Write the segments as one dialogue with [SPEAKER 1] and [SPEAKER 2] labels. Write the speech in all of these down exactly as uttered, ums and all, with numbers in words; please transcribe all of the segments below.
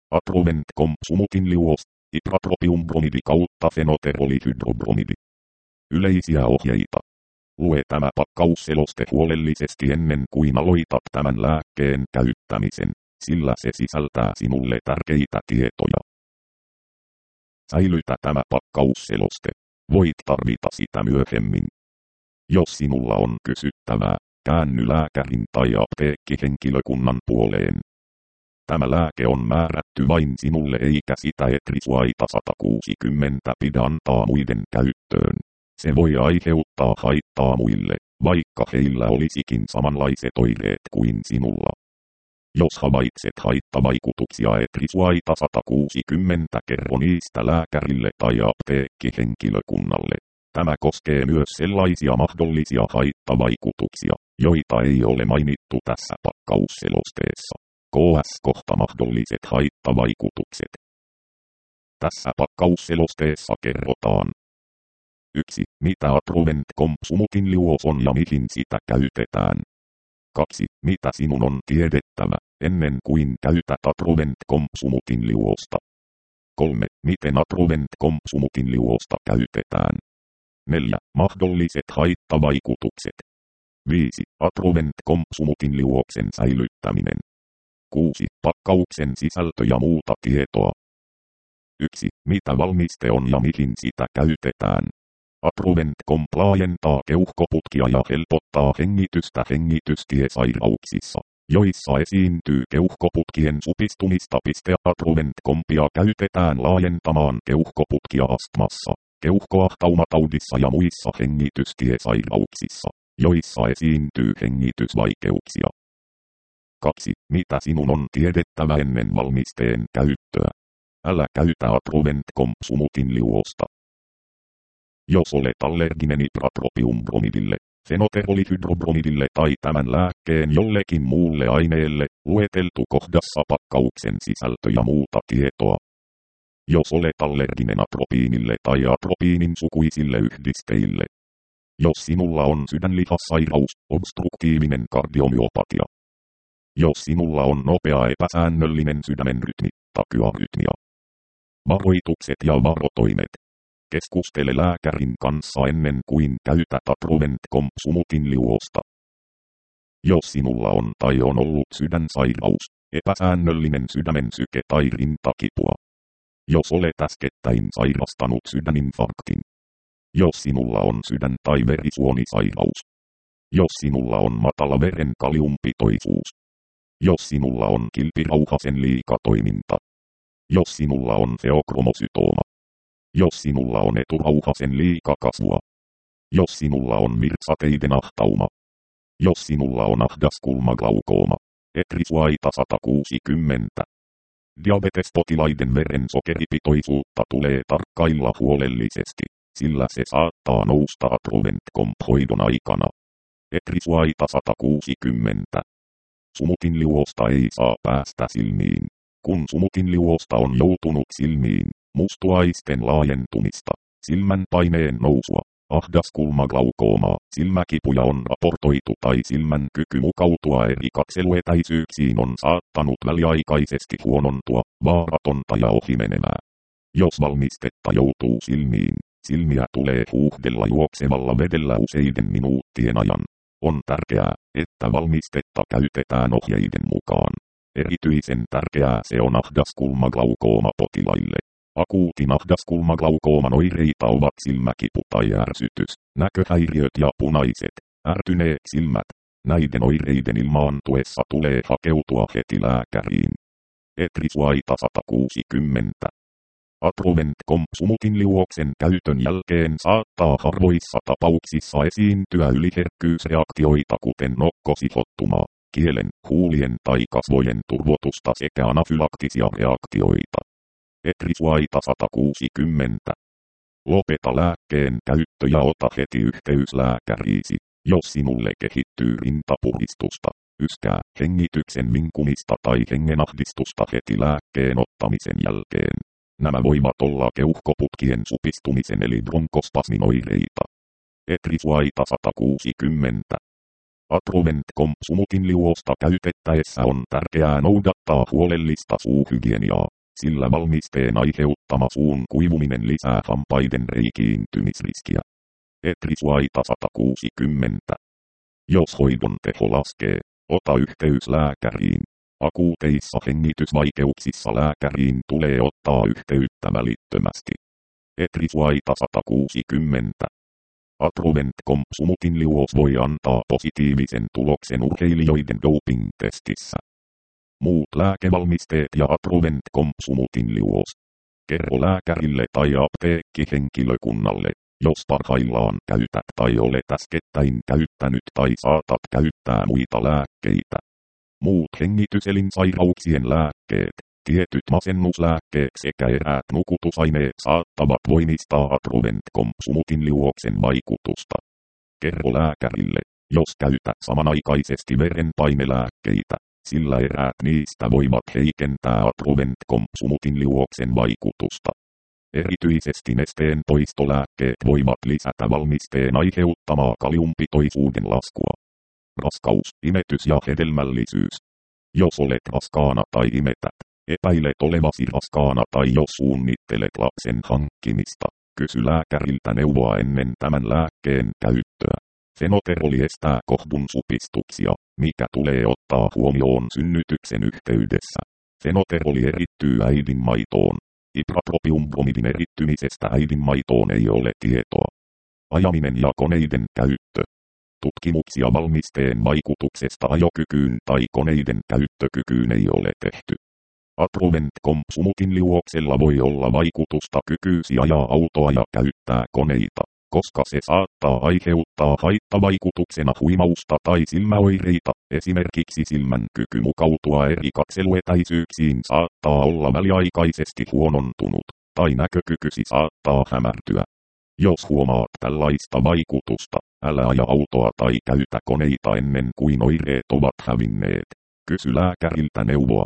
[SPEAKER 1] Atrovent compsumutin liuos, ipratropium bromidi kautta fenoterolihydrobromidi. Yleisiä ohjeita. Lue tämä pakkausseloste huolellisesti ennen kuin aloitat tämän lääkkeen käyttämisen, sillä se sisältää sinulle tärkeitä tietoja. Säilytä tämä pakkausseloste. Voit tarvita sitä myöhemmin. Jos sinulla on kysyttävää, käänny lääkärin tai apteekkihenkilökunnan puoleen. Tämä lääke on määrätty vain sinulle eikä sitä Etrisuaita sata kuusikymmentä pidä antaa muiden käyttöön. Se voi aiheuttaa haittaa muille, vaikka heillä olisikin samanlaiset oireet kuin sinulla. Jos havaitset haittavaikutuksia Etrisuaita sata kuusikymmentä, kerro niistä lääkärille tai apteekkihenkilökunnalle. Tämä koskee myös sellaisia mahdollisia haittavaikutuksia, joita ei ole mainittu tässä pakkausselosteessa. K S kohta mahdolliset haittavaikutukset. Tässä pakkausselosteessa kerrotaan. yksi. Mitä Atrovent compsumutin liuos on ja mihin sitä käytetään. kaksi. Mitä sinun on tiedettävä, ennen kuin käytät Atrovent compsumutin liuosta. kolme. Miten Atrovent compsumutin liuosta käytetään. neljä. Mahdolliset haittavaikutukset. viisi. Atrovent compsumutin liuoksen säilyttäminen. kuusi. Pakkauksen sisältö ja muuta tietoa. yksi. Mitä valmiste on ja mihin sitä käytetään. Atrovent Comp laajentaa keuhkoputkia ja helpottaa hengitystä hengitystiesairauksissa, joissa esiintyy keuhkoputkien supistumista. Atrovent Compia käytetään laajentamaan keuhkoputkia astmassa, keuhkoahtaumautaudissa ja muissa hengitystiesairauksissa, joissa esiintyy hengitysvaikeuksia. kaksi. Mitä sinun on tiedettävä ennen valmisteen käyttöä? Älä käytä Atrovent compsumutin liuosta. Jos olet allerginen ipratropium bromidille, fenoterolihydrobromidille tai tämän lääkkeen jollekin muulle aineelle, lueteltu kohdassa pakkauksen sisältö ja muuta tietoa. Jos olet allerginen atropiinille tai atropiinin sukuisille yhdisteille. Jos sinulla on sydänlihassairaus, obstruktiivinen kardiomyopatia. Jos sinulla on nopea epäsäännöllinen sydämen rytmi, takyarytmia. Varoitukset ja varotoimet. Keskustele lääkärin kanssa ennen kuin käytät Atrovent compsumutin liuosta. Jos sinulla on tai on ollut sydänsairaus, epäsäännöllinen sydämen syke tai rintakipua. Jos olet äskettäin sairastanut sydäninfarktin. Jos sinulla on sydän- tai verisuonisairaus. Jos sinulla on matala veren kaliumpitoisuus. Jos sinulla on kilpirauhasen liikatoiminta. Jos sinulla on feokromosytooma. Jos sinulla on eturauhasen liikakasvua. Jos sinulla on virtsateiden ahtauma. Jos sinulla on ahdaskulmaglaukooma. Etrisuaita sata kuusikymmentä. Diabetespotilaiden verensokeripitoisuutta tulee tarkkailla huolellisesti, sillä se saattaa nousta Atrovent Comp hoidon aikana. Etrisuaita sata kuusikymmentä. Sumutin liuosta ei saa päästä silmiin. Kun sumutin liuosta on joutunut silmiin, mustuaisten laajentumista, silmän paineen nousua, ahdaskulmaglaukooma, silmäkipuja on raportoitu tai silmän kyky mukautua eri katseluetäisyyksiin on saattanut väliaikaisesti huonontua, vaaratonta ja ohimenevää. Jos valmistetta joutuu silmiin, silmiä tulee huuhdella juoksevalla vedellä useiden minuuttien ajan. On tärkeää, että valmistetta käytetään ohjeiden mukaan. Erityisen tärkeää se on ahdaskulmaglaukooma-potilaille. Akuutin ahdaskulmaglaukoman oireita ovat silmäkipu tai ärsytys, näköhäiriöt ja punaiset, ärtyneet silmät. Näiden oireiden ilmaantuessa tulee hakeutua heti lääkäriin. Etrisuaita sata kuusikymmentä. Atrovent compsumutin liuoksen käytön jälkeen saattaa harvoissa tapauksissa esiintyä yliherkkyysreaktioita kuten nokkosihottumaa, kielen, huulien tai kasvojen turvotusta sekä anafylaktisia reaktioita. Etrisuaita sata kuusikymmentä. Lopeta lääkkeen käyttö ja ota heti yhteys lääkäriisi, jos sinulle kehittyy rintapuristusta, yskää, hengityksen vinkumista tai hengenahdistusta heti lääkkeen ottamisen jälkeen. Nämä voivat olla keuhkoputkien supistumisen eli bronkospasmin oireita. Etrisuaita sata kuusikymmentä. Atrovent compsumutin liuosta käytettäessä on tärkeää noudattaa huolellista suuhygieniaa. sillä valmisteen aiheuttama suun kuivuminen lisää hampaiden reikiintymisriskiä. Etrisuaita sata kuusikymmentä. Jos hoidon teho laskee, ota yhteys lääkäriin. Akuuteissa hengitysvaikeuksissa lääkäriin tulee ottaa yhteyttä välittömästi. Etrisuaita sata kuusikymmentä. Atrovent com sumutin liuos voi antaa positiivisen tuloksen urheilijoiden doping-testissä. Muut lääkevalmisteet ja Atrovent com sumutin liuos. Kerro lääkärille tai apteekkihenkilökunnalle, jos parhaillaan käytät tai olet äskettäin käyttänyt tai saatat käyttää muita lääkkeitä. Muut hengityselinsairauksien lääkkeet, tietyt masennuslääkkeet sekä eräät nukutusaineet saattavat voimistaa Atrovent com sumutin liuoksen vaikutusta. Kerro lääkärille, jos käytät samanaikaisesti verenpainelääkkeitä, sillä eräät niistä voivat heikentää Atrovent com sumutin liuoksen vaikutusta. Erityisesti nesteen poistolääkkeet voivat lisätä valmisteen aiheuttamaa kaliumpitoisuuden laskua. Raskaus, imetys ja hedelmällisyys. Jos olet raskaana tai imetät, epäilet olevasi raskaana tai jos suunnittelet lapsen hankkimista, kysy lääkäriltä neuvoa ennen tämän lääkkeen käyttöä. Fenoteroli estää kohdun supistuksia, mikä tulee ottaa huomioon synnytyksen yhteydessä. Fenoteroli erittyy äidinmaitoon. Ipratropiumbromidin erittymisestä äidinmaitoon ei ole tietoa. Ajaminen ja koneiden käyttö. Tutkimuksia valmisteen vaikutuksesta ajokykyyn tai koneiden käyttökykyyn ei ole tehty. Atrovent com sumutin liuoksella voi olla vaikutusta kykyysi ajaa autoa ja käyttää koneita, koska se saattaa aiheuttaa haittavaikutuksena huimausta tai silmäoireita, esimerkiksi silmän kyky mukautua eri katseluetäisyyksiin saattaa olla väliaikaisesti huonontunut, tai näkökykysi saattaa hämärtyä. Jos huomaat tällaista vaikutusta, älä aja autoa tai käytä koneita ennen kuin oireet ovat hävinneet. Kysy lääkäriltä neuvoa.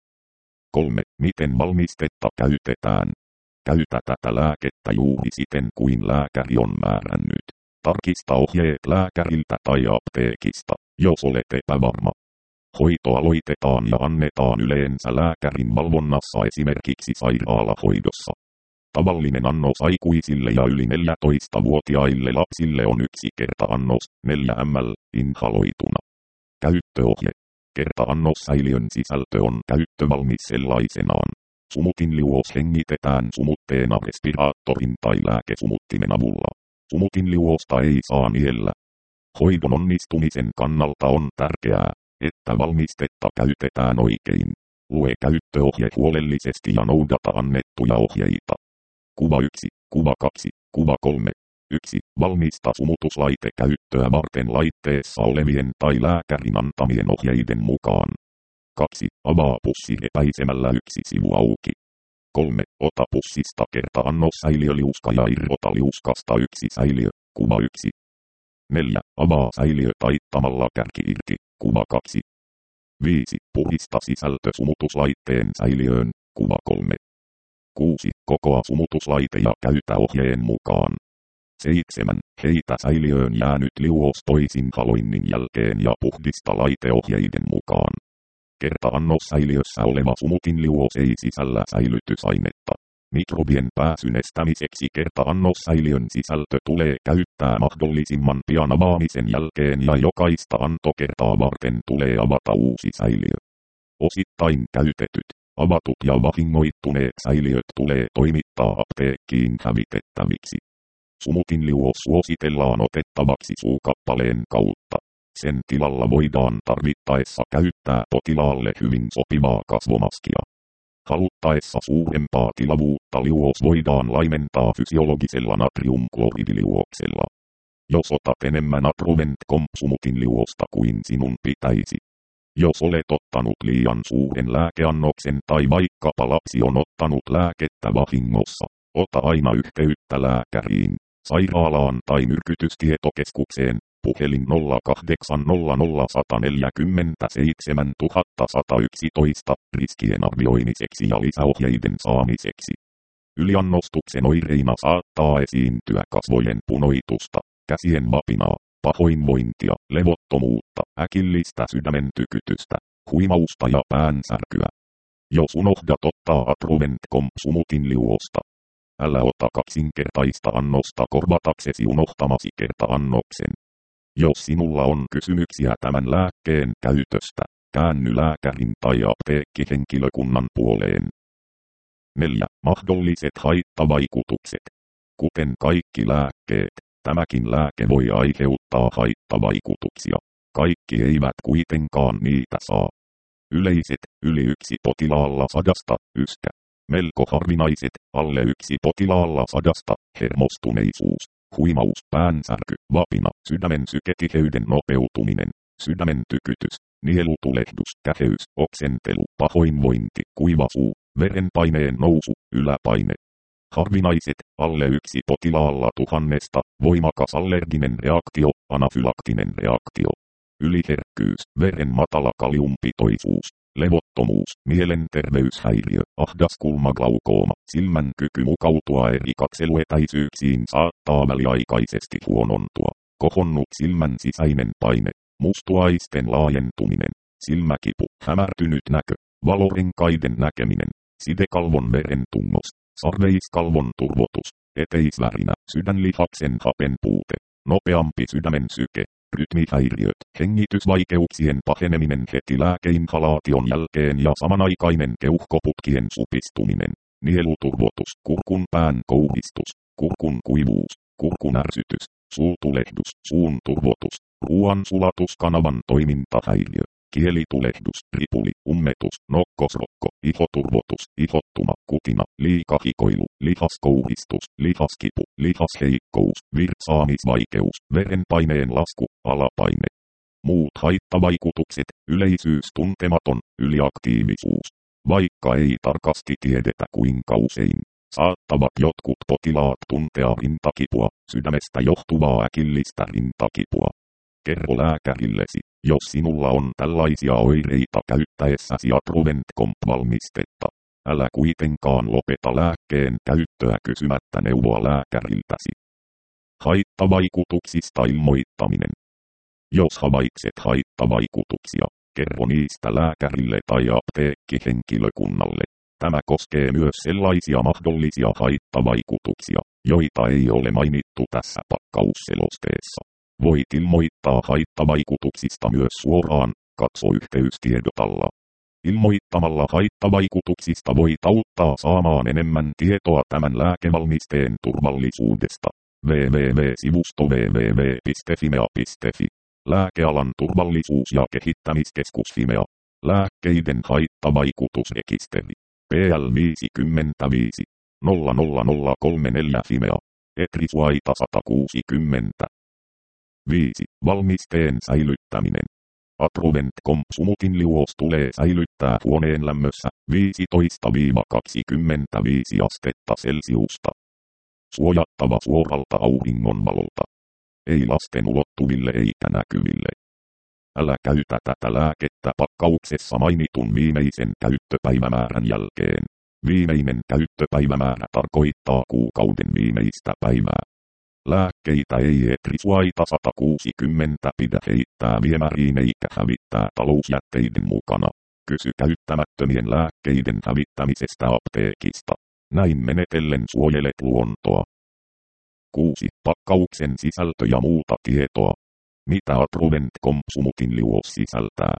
[SPEAKER 1] kolme. Miten valmistetta käytetään? Käytä tätä lääkettä juuri siten kuin lääkäri on määrännyt. Tarkista ohjeet lääkäriltä tai apteekista, jos olet epävarma. Hoito aloitetaan ja annetaan yleensä lääkärin valvonnassa esimerkiksi sairaalahoidossa. Tavallinen annos aikuisille ja yli neljätoistavuotiaille lapsille on yksi kerta-annos, neljä millilitraa, inhaloituna. Käyttöohje. Kerta-annossäiliön sisältö on käyttövalmis sellaisenaan. Sumutin liuos hengitetään sumutteena respiraattorin tai lääkesumuttimen avulla. Sumutin liuosta ei saa niellä. Hoidon onnistumisen kannalta on tärkeää, että valmistetta käytetään oikein. Lue käyttöohje huolellisesti ja noudata annettuja ohjeita. Kuva yksi, kuva kaksi, kuva kolme. yksi. Valmista sumutuslaite käyttöä varten laitteessa olevien tai lääkärin antamien ohjeiden mukaan. kaksi. Avaa pussi repäisemällä yksi sivu auki. kolme. Ota pussista kerta-annossäiliöliuska ja irrota liuskasta yksi säiliö. Kuva yksi. neljä. Avaa säiliö taittamalla kärki irti. Kuva kaksi. viisi. Purista sisältö sumutuslaitteen säiliöön. Kuva kolme. kuusi. Kokoa sumutuslaite ja käytä ohjeen mukaan. seitsemän. Heitä säiliöön jäänyt liuos toisin haloinnin jälkeen ja puhdista laiteohjeiden mukaan. Kerta-annossäiliössä oleva sumutin liuos ei sisällä säilytysainetta. Mikrobien pääsyn estämiseksi kerta-annossäiliön sisältö tulee käyttää mahdollisimman pian avaamisen jälkeen ja jokaista antokertaa varten tulee avata uusi säiliö. Osittain käytetyt, avatut ja vahingoittuneet säiliöt tulee toimittaa apteekkiin hävitettäviksi. Sumutin liuos suositellaan otettavaksi suukappaleen kautta. Sen tilalla voidaan tarvittaessa käyttää potilaalle hyvin sopivaa kasvomaskia. Haluttaessa suurempaa tilavuutta liuos voidaan laimentaa fysiologisella natriumkloridiliuoksella. Jos otat enemmän Atrovent com sumutin liuosta kuin sinun pitäisi. Jos olet ottanut liian suuren lääkeannoksen tai vaikkapa lapsi on ottanut lääkettä vahingossa, ota aina yhteyttä lääkäriin, sairaalaan tai myrkytystietokeskukseen. Puhelin nolla kahdeksan nolla nolla yksi neljä seitsemän yksi yksi yksi riskien arvioimiseksi ja lisäohjeiden saamiseksi. Yliannostuksen oireina saattaa esiintyä kasvojen punoitusta, käsien vapinaa, pahoinvointia, levottomuutta, äkillistä sydämen tykytystä, huimausta ja päänsärkyä. Jos unohdat ottaa Atrovent Comp sumutin liuosta, älä ota kaksinkertaista annosta korvataksesi unohtamasi kerta-annoksen. Jos sinulla on kysymyksiä tämän lääkkeen käytöstä, käänny lääkärin tai apteekkihenkilökunnan puoleen. neljä. Mahdolliset haittavaikutukset. Kuten kaikki lääkkeet, tämäkin lääke voi aiheuttaa haittavaikutuksia. Kaikki eivät kuitenkaan niitä saa. Yleiset, yli yksi potilaalla sadasta, yskä. Melko harvinaiset, alle yksi potilaalla sadasta, hermostuneisuus, huimaus, päänsärky, vapina, sydämen syketiheyden nopeutuminen, sydämen tykytys, nielutulehdus, käheys, oksentelu, pahoinvointi, kuiva suu, verenpaineen nousu, yläpaine. Harvinaiset, alle yksi potilaalla tuhannesta, voimakas allerginen reaktio, anafylaktinen reaktio. Yliherkkyys, veren matala kaliumpitoisuus, levottomuus, mielenterveyshäiriö, ahdaskulmaglaukoma, silmän kyky mukautua eri katseluetäisyyksiin saattaa väliaikaisesti huonontua, kohonnut silmän sisäinen paine, mustuaisten laajentuminen, silmäkipu, hämärtynyt näkö, valorenkaiden näkeminen, sidekalvon verentungos, sarveiskalvon turvotus, eteisvärinä, sydänlihaksen hapen puute, nopeampi sydämen syke, rytmihäiriöt, hengitysvaikeuksien paheneminen heti lääkeinhalaation jälkeen ja samanaikainen keuhkoputkien supistuminen, nieluturvotus, kurkun pään kouhistus, kurkun kuivuus, kurkun ärsytys, suutulehdus, suun turvotus, ruoan sulatuskanavan toimintahäiriö, kielitulehdus, ripuli, ummetus, nokkosrokko, ihoturvotus, ihottuma, kutina, liikahikoilu, lihaskouhistus, lihaskipu, lihasheikkous, virtsaamisvaikeus, verenpaineen lasku, alapaine. Muut haittavaikutukset, yleisyys tuntematon, yliaktiivisuus. Vaikka ei tarkasti tiedetä kuinka usein, saattavat jotkut potilaat tuntea rintakipua, sydämestä johtuvaa äkillistä rintakipua. Kerro lääkärillesi, jos sinulla on tällaisia oireita käyttäessäsi Atrovent Comp-valmistetta. Älä kuitenkaan lopeta lääkkeen käyttöä kysymättä neuvoa lääkäriltäsi. Haittavaikutuksista ilmoittaminen. Jos havaitset haittavaikutuksia, kerro niistä lääkärille tai apteekkihenkilökunnalle. Tämä koskee myös sellaisia mahdollisia haittavaikutuksia, joita ei ole mainittu tässä pakkausselosteessa. Voit ilmoittaa haittavaikutuksista myös suoraan, katso yhteystiedot alla. Ilmoittamalla haittavaikutuksista voit auttaa saamaan enemmän tietoa tämän lääkevalmisteen turvallisuudesta. www-sivusto www piste fimea piste fi. Lääkealan turvallisuus- ja kehittämiskeskus Fimea. Lääkkeiden haittavaikutusrekisteri. P L viisikymmentäviisi nolla nolla nolla kolme neljä Fimea. Etrisuaita sata kuusikymmentä. viisi. Valmisteen säilyttäminen. Atrovent Comp sumutin liuos tulee säilyttää huoneen lämmössä viisitoista kaksikymmentäviisi astetta Celsiusta. Suojattava suoralta auringonvalolta. Ei lasten ulottuville eikä näkyville. Älä käytä tätä lääkettä pakkauksessa mainitun viimeisen käyttöpäivämäärän jälkeen. Viimeinen käyttöpäivämäärä tarkoittaa kuukauden viimeistä päivää. Lääkkeitä ei Etrisuaita sata kuusikymmentä pidä heittää viemäriin eikä hävittää talousjätteiden mukana. Kysy käyttämättömien lääkkeiden hävittämisestä apteekista. Näin menetellen suojelet luontoa. kuusi. Pakkauksen sisältö ja muuta tietoa. Mitä Atrovent Comp sumutin liuos sisältää?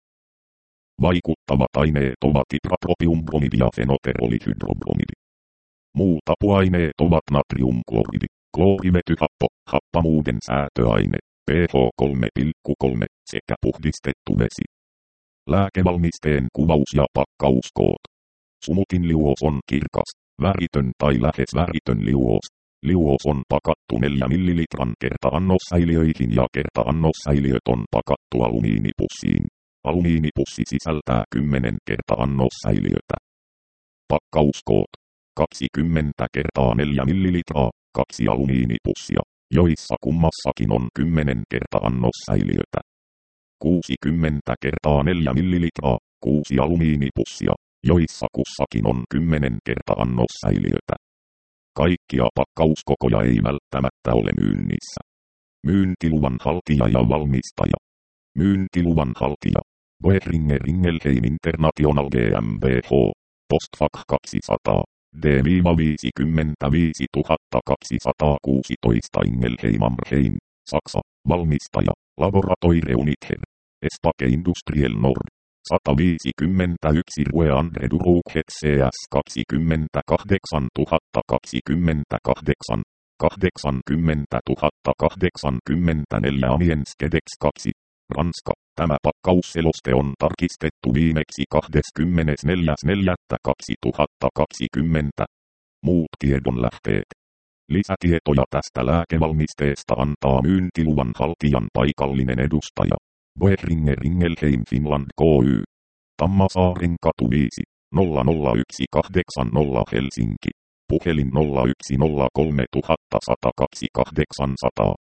[SPEAKER 1] Vaikuttavat aineet ovat ipratropiumbromidi ja fenoterolihydrobromidi. Muut apuaineet ovat natriumkloridi, kloorivetyhappo, happamuuden säätöaine, pH kolme pilkku kolme sekä puhdistettu vesi. Lääkevalmisteen kuvaus ja pakkauskoot. Sumutin liuos on kirkas, väritön tai lähes väritön liuos. Liuos on pakattu neljä millilitran kerta-annossäiliöihin ja kerta-annossäiliöt on pakattu alumiinipussiin. Alumiinipussi sisältää kymmenen kerta-annossäiliötä. Pakkauskoot. kaksikymmentä kertaa neljä millilitraa, kaksi alumiinipussia, joissa kummassakin on kymmenen kerta-annossäiliötä. kuusikymmentä kertaa neljä millilitraa, kuusi alumiinipussia, joissa kussakin on kymmenen kerta-annossäiliötä. Kaikkia pakkauskokoja ei välttämättä ole myynnissä. Myyntiluvan haltija ja valmistaja. Myyntiluvan haltija. Boehringer Ingelheim International GmbH. Postfach kaksisataa. D viisikymmentäviisi tuhatta kaksisataakuusitoista Ingelheim am Rhein, Saksa. Valmistaja. Laboratory Unither. Espake Industriel Nord. sata viisikymmentäyksi Rue Andre Duruchet C S kaksikymmentäkahdeksan tuhatta kaksikymmentäkahdeksan. kahdeksankymmentä tuhatta kahdeksankymmentäneljä Amiens Kedex kaksi. Ranska. Tämä pakkausseloste on tarkistettu viimeksi kahdeskymmenesneljäs neljättä kaksituhattakaksikymmentä. Muut tiedonlähteet. Lisätietoja tästä lääkevalmisteesta antaa myyntiluvan haltijan paikallinen edustaja. Boehringer Ingelheim Finland Ky. Tammasaaren katu viisi, nolla nolla yksi kahdeksan nolla Helsinki. Puhelin nolla yksi nolla kolme tuhatta sata kaksi kahdeksansataa.